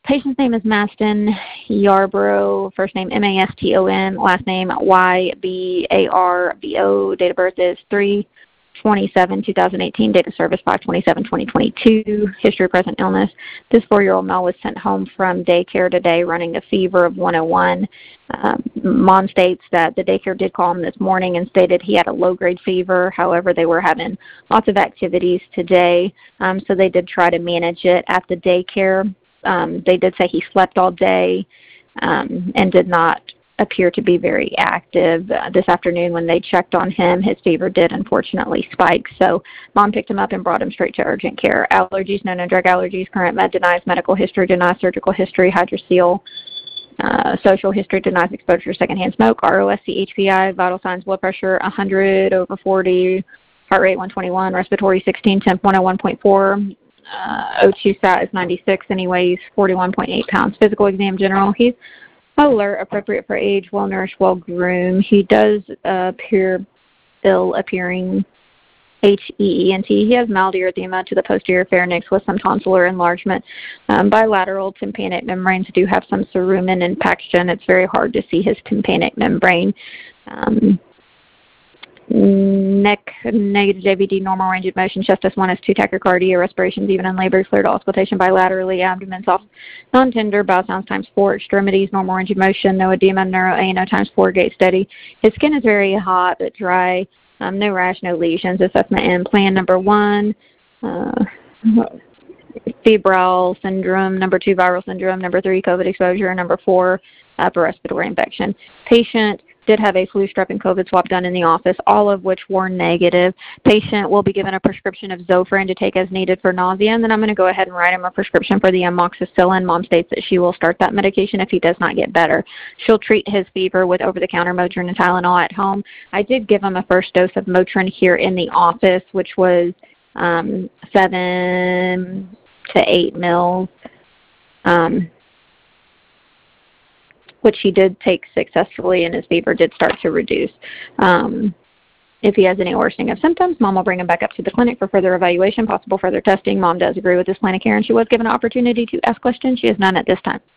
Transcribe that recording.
Patient's name is Maston Yarbrough, first name Maston, last name Ybarbo. Date of birth is 3/27/2018. Date of service 5/27/2022. History of present illness. This 4-year-old male was sent home from daycare today running a fever of 101. Mom states that the daycare did call him this morning and stated he had a low-grade fever. However, they were having lots of activities today, so they did try to manage it at the daycare. They did say he slept all day and did not appear to be very active. This afternoon when they checked on him, his fever did unfortunately spike. So Mom picked him up and brought him straight to urgent care. Allergies, no known drug allergies. Current med denies medical history, denies surgical history, hydrocele. Social history denies exposure to secondhand smoke. ROSC, HPI, vital signs, blood pressure 100/40, heart rate 121, respiratory 16, temp 101.4. O2 sat is 96, and he weighs 41.8 pounds. Physical exam general. He's alert, appropriate for age, well nourished, well groomed. He does appear ill appearing. HEENT. He has mild erythema to the posterior pharynx with some tonsillar enlargement. Bilateral tympanic membranes do have some cerumen impaction. It's very hard to see his tympanic membrane. Neck negative JVD, normal range of motion. Chest S1 has 2 tachycardia, respirations even in labor, flared auscultation bilaterally, abdomen soft, non-tender, bowel sounds times 4, extremities, normal range of motion, no edema, neuro-ANO times 4, gait steady. His skin is very hot but dry, no rash, no lesions. Assessment and plan number 1, febrile syndrome, number 2, viral syndrome, number 3, COVID exposure, number 4, upper respiratory infection. Patient did have a flu, strep, and COVID swab done in the office, all of which were negative. Patient will be given a prescription of Zofran to take as needed for nausea, and then I'm going to go ahead and write him a prescription for the amoxicillin. Mom states that she will start that medication if he does not get better. She'll treat his fever with over-the-counter Motrin and Tylenol at home. I did give him a first dose of Motrin here in the office, which was 7 to 8 mils. Which he did take successfully, and his fever did start to reduce. If he has any worsening of symptoms, Mom will bring him back up to the clinic for further evaluation, possible further testing. Mom does agree with this plan of care, and she was given an opportunity to ask questions. She has none at this time.